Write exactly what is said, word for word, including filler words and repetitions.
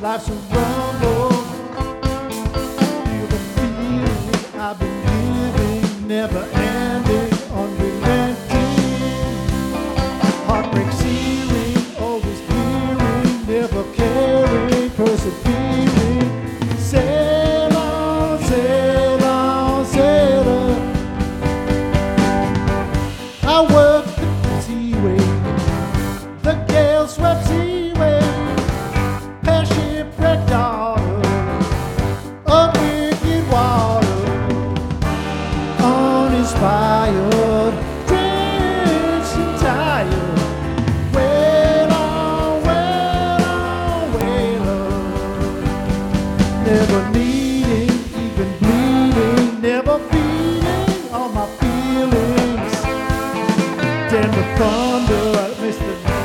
Life's a rumble. Feel the feeling I've been living, never ending, unrelenting. Heartbreak searing, always fearing, never caring, persevering. Sail on, sail on, sail on. I work the seaway, the gale swept seaway, pale shipwrecked daughter of wicked water, uninspired, drenched and tired. Wail on, wail on, wail on. Never needing, even bleeding, never feeding all my feelings. Damn the thunder, I miss the